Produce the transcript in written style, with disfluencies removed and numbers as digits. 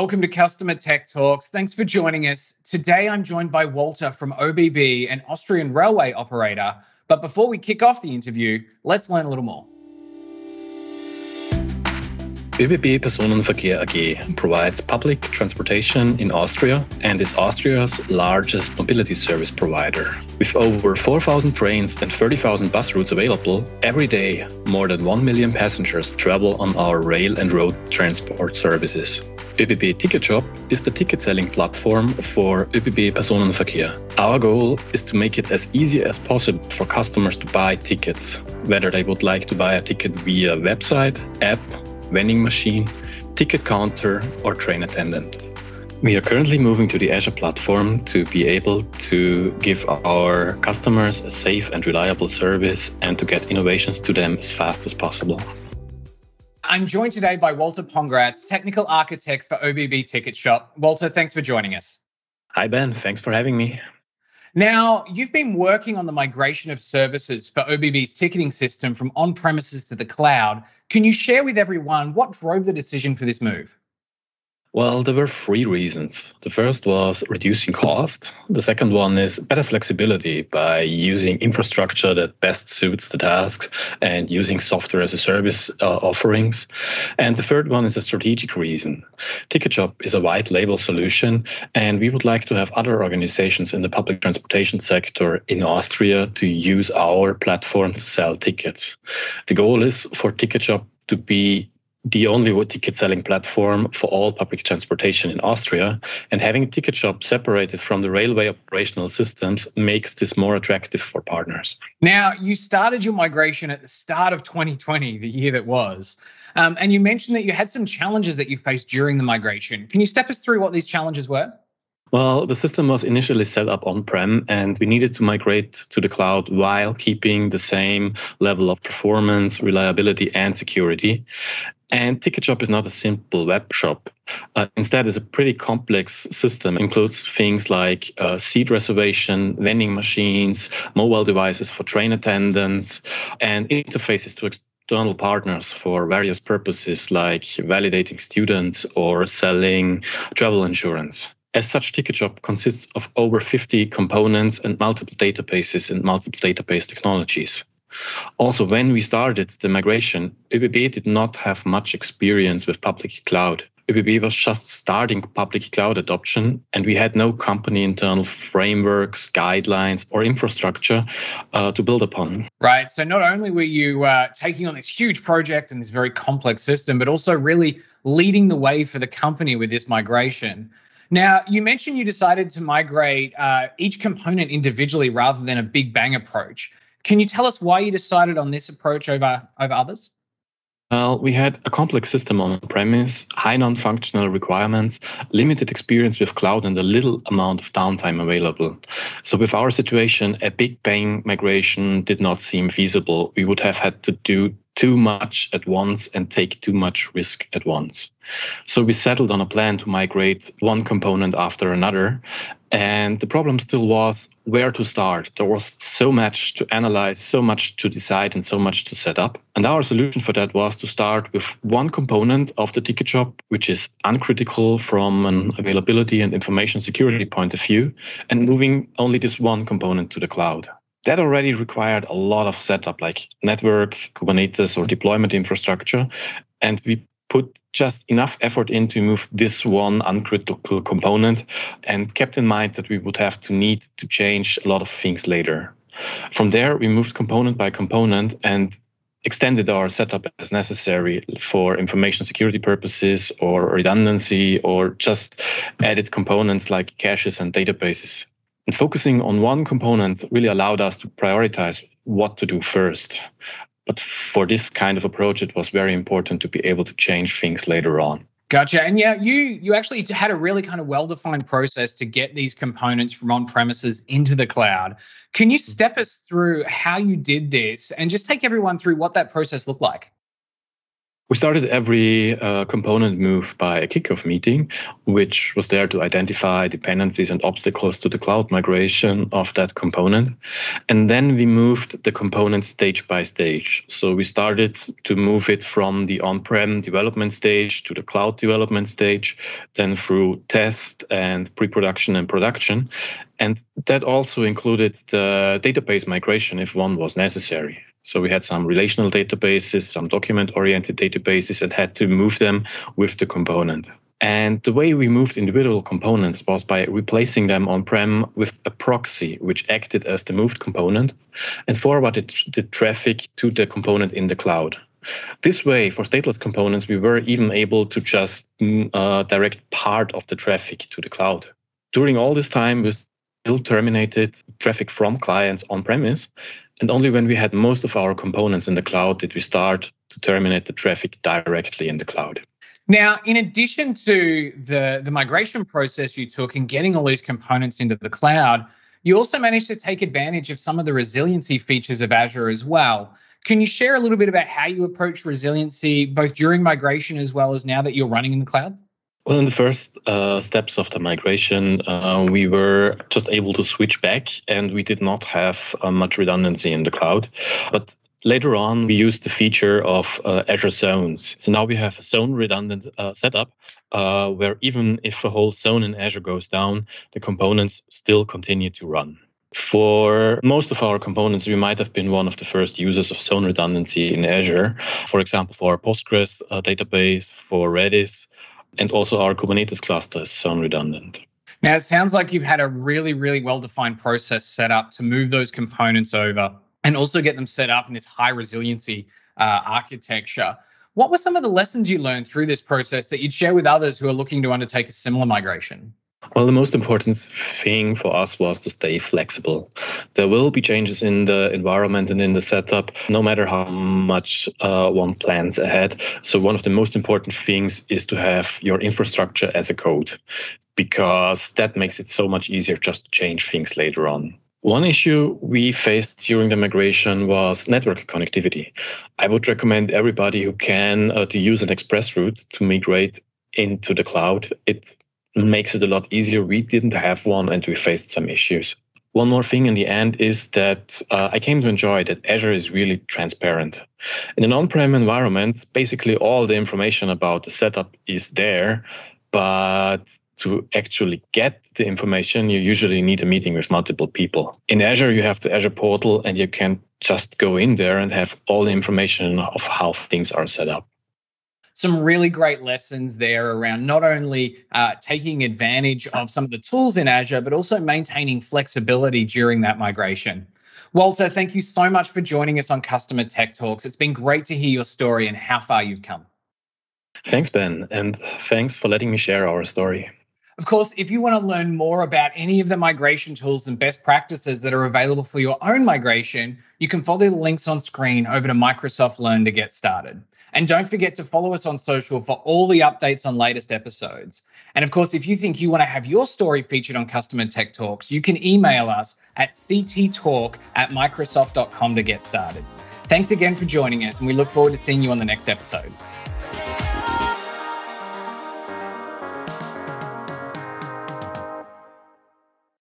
Welcome to Customer Tech Talks. Thanks for joining us. Today, I'm joined by Walter from OBB, an Austrian railway operator. But before we kick off the interview, let's learn a little more. ÖBB Personenverkehr AG provides public transportation in Austria and is Austria's largest mobility service provider. With over 4,000 trains and 30,000 bus routes available, every day more than 1 million passengers travel on our rail and road transport services. ÖBB Ticketshop is the ticket-selling platform for ÖBB Personenverkehr. Our goal is to make it as easy as possible for customers to buy tickets, whether they would like to buy a ticket via website, app, vending machine, ticket counter, or train attendant. We are currently moving to the Azure platform to be able to give our customers a safe and reliable service and to get innovations to them as fast as possible. I'm joined today by Walter Pongratz, Technical Architect for OBB Ticketshop. Walter, thanks for joining us. Hi, Ben. Thanks for having me. Now, you've been working on the migration of services for OBB's ticketing system from on-premises to the cloud. Can you share with everyone what drove the decision for this move? Well, there were three reasons. The first was reducing cost. The second one is better flexibility by using infrastructure that best suits the tasks and using software as a service offerings. And the third one is a strategic reason. Ticketshop is a white label solution, and we would like to have other organizations in the public transportation sector in Austria to use our platform to sell tickets. The goal is for Ticketshop to be the only ticket selling platform for all public transportation in Austria, and having Ticketshop separated from the railway operational systems makes this more attractive for partners. Now, you started your migration at the start of 2020, the year that was, and you mentioned that you had some challenges that you faced during the migration. Can you step us through what these challenges were? Well, the system was initially set up on-prem, and we needed to migrate to the cloud while keeping the same level of performance, reliability, and security. And Ticketshop is not a simple web shop. Instead, it's a pretty complex system. It includes things like seat reservation, vending machines, mobile devices for train attendants, and interfaces to external partners for various purposes like validating students or selling travel insurance. As such, Ticketshop consists of over 50 components and multiple databases and multiple database technologies. Also, when we started the migration, ÖBB did not have much experience with public cloud. ÖBB was just starting public cloud adoption, and we had no company internal frameworks, guidelines, or infrastructure to build upon. Right. So not only were you taking on this huge project and this very complex system, but also really leading the way for the company with this migration. Now, you mentioned you decided to migrate each component individually rather than a big bang approach. Can you tell us why you decided on this approach over others? Well, we had a complex system on-premise, high non-functional requirements, limited experience with cloud, and a little amount of downtime available. So with our situation, a big bang migration did not seem feasible. We would have had to do too much at once and take too much risk at once. So we settled on a plan to migrate one component after another. And the problem still was where to start. There was so much to analyze, so much to decide, and so much to set up. And our solution for that was to start with one component of the Ticketshop, which is uncritical from an availability and information security point of view, and moving only this one component to the cloud. That already required a lot of setup, like network, Kubernetes, or deployment infrastructure. And we put just enough effort in to move this one uncritical component and kept in mind that we would have to need to change a lot of things later. From there, we moved component by component and extended our setup as necessary for information security purposes or redundancy, or just added components like caches and databases. And focusing on one component really allowed us to prioritize what to do first. But for this kind of approach, it was very important to be able to change things later on. Gotcha. And yeah, you actually had a really kind of well-defined process to get these components from on-premises into the cloud. Can you step us through how you did this and just take everyone through what that process looked like? We started every component move by a kickoff meeting, which was there to identify dependencies and obstacles to the cloud migration of that component. And then we moved the component stage by stage. So we started to move it from the on-prem development stage to the cloud development stage, then through test and pre-production and production. And that also included the database migration if one was necessary. So we had some relational databases, some document-oriented databases, and had to move them with the component. And the way we moved individual components was by replacing them on-prem with a proxy, which acted as the moved component and forwarded the traffic to the component in the cloud. This way, for stateless components, we were even able to just direct part of the traffic to the cloud. During all this time, we still terminated traffic from clients on-premise, and only when we had most of our components in the cloud did we start to terminate the traffic directly in the cloud. Now, in addition to the migration process you took in getting all these components into the cloud, you also managed to take advantage of some of the resiliency features of Azure as well. Can you share a little bit about how you approach resiliency both during migration as well as now that you're running in the cloud? Well, in the first steps of the migration, we were just able to switch back and we did not have much redundancy in the cloud. But later on, we used the feature of Azure Zones. So now we have a zone redundant setup where even if a whole zone in Azure goes down, the components still continue to run. For most of our components, we might have been one of the first users of zone redundancy in Azure. For example, for our Postgres database, for Redis, and also our Kubernetes cluster is zone redundant. Now, it sounds like you've had a really, really well-defined process set up to move those components over and also get them set up in this high resiliency architecture. What were some of the lessons you learned through this process that you'd share with others who are looking to undertake a similar migration? Well, the most important thing for us was to stay flexible. There will be changes in the environment and in the setup, no matter how much one plans ahead. So one of the most important things is to have your infrastructure as a code, because that makes it so much easier just to change things later on. One issue we faced during the migration was network connectivity. I would recommend everybody who can to use an express route to migrate into the cloud. It makes it a lot easier. We didn't have one and we faced some issues. One more thing in the end is that I came to enjoy that Azure is really transparent. In an on-prem environment, basically all the information about the setup is there, but to actually get the information, you usually need a meeting with multiple people. In Azure, you have the Azure portal and you can just go in there and have all the information of how things are set up. Some really great lessons there around not only taking advantage of some of the tools in Azure, but also maintaining flexibility during that migration. Walter, thank you so much for joining us on Customer Tech Talks. It's been great to hear your story and how far you've come. Thanks, Ben, and thanks for letting me share our story. Of course, if you want to learn more about any of the migration tools and best practices that are available for your own migration, you can follow the links on screen over to Microsoft Learn to get started. And don't forget to follow us on social for all the updates on latest episodes. And of course, if you think you want to have your story featured on Customer Tech Talks, you can email us at cttalk@microsoft.com to get started. Thanks again for joining us, and we look forward to seeing you on the next episode.